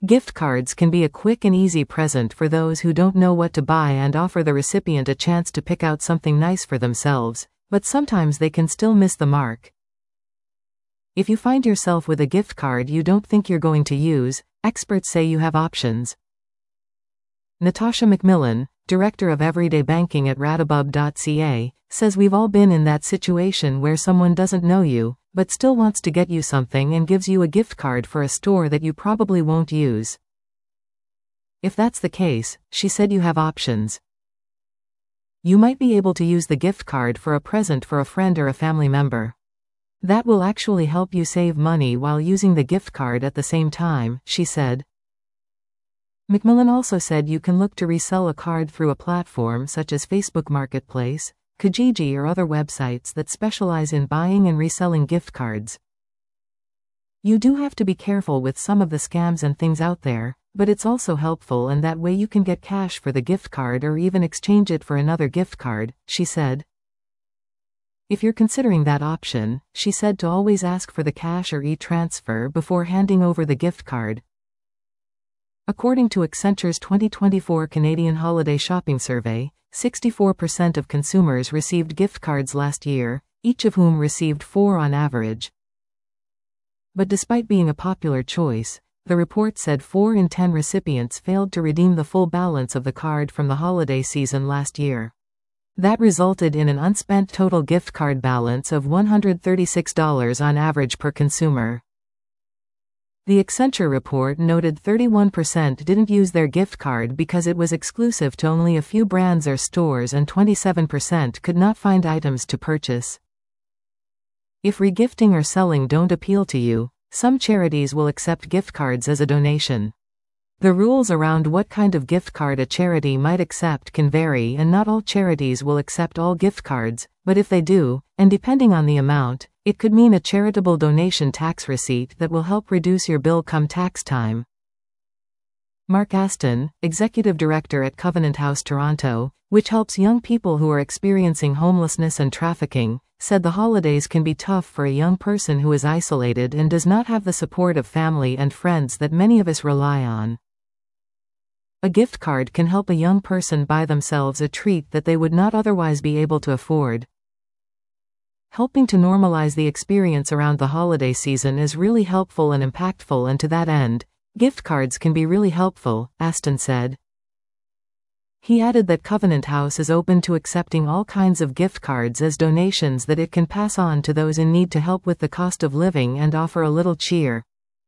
Gift cards can be a quick and easy present for those who don't know what to buy and offer the recipient a chance to pick out something nice for themselves, but sometimes they can still miss the mark. If you find yourself with a gift card you don't think you're going to use, experts say you have options. Natasha McMillan, Director of Everyday Banking at Radabub.ca, says we've all been in that situation where someone doesn't know you, but still wants to get you something and gives you a gift card for a store that you probably won't use. If that's the case, she said you have options. You might be able to use the gift card for a present for a friend or a family member. That will actually help you save money while using the gift card at the same time, she said. McMillan also said you can look to resell a card through a platform such as Facebook Marketplace, Kijiji or other websites that specialize in buying and reselling gift cards. You do have to be careful with some of the scams and things out there, but it's also helpful and that way you can get cash for the gift card or even exchange it for another gift card, she said. If you're considering that option, she said to always ask for the cash or e-transfer before handing over the gift card. According to Accenture's 2024 Canadian Holiday Shopping Survey, 64% of consumers received gift cards last year, each of whom received 4 on average. But despite being a popular choice, the report said 4 in 10 recipients failed to redeem the full balance of the card from the holiday season last year. That resulted in an unspent total gift card balance of $136 on average per consumer. The Accenture report noted 31% didn't use their gift card because it was exclusive to only a few brands or stores and 27% could not find items to purchase. If regifting or selling don't appeal to you, some charities will accept gift cards as a donation. The rules around what kind of gift card a charity might accept can vary and not all charities will accept all gift cards, but if they do, and depending on the amount, it could mean a charitable donation tax receipt that will help reduce your bill come tax time. Mark Aston, Executive Director at Covenant House Toronto, which helps young people who are experiencing homelessness and trafficking, said the holidays can be tough for a young person who is isolated and does not have the support of family and friends that many of us rely on. A gift card can help a young person buy themselves a treat that they would not otherwise be able to afford. Helping to normalize the experience around the holiday season is really helpful and impactful, and to that end, gift cards can be really helpful, Aston said. He added that Covenant House is open to accepting all kinds of gift cards as donations that it can pass on to those in need to help with the cost of living and offer a little cheer.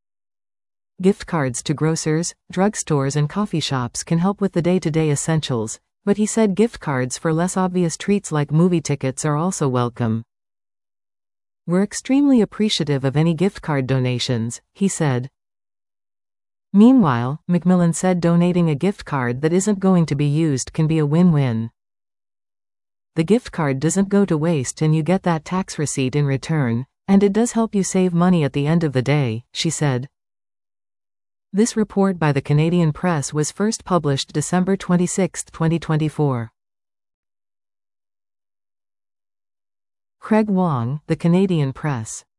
Gift cards to grocers, drugstores and coffee shops can help with the day-to-day essentials, but he said gift cards for less obvious treats like movie tickets are also welcome. We're extremely appreciative of any gift card donations, he said. Meanwhile, McMillan said donating a gift card that isn't going to be used can be a win-win. The gift card doesn't go to waste and you get that tax receipt in return, and it does help you save money at the end of the day, she said. This report by the Canadian Press was first published December 26, 2024. Craig Wong, The Canadian Press.